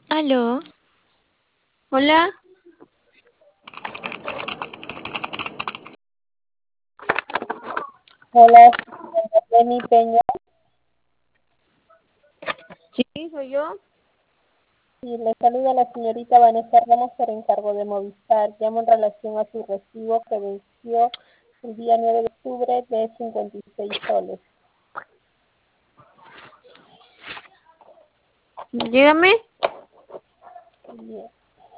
Aló, Hola, Hola, Jenny Peña, sí, soy yo. y le saluda la señorita Vanessa Ramos por encargo de Movistar. Llamo en relación a su recibo que venció el día 9 de octubre de 56 soles. Dígame. Bien.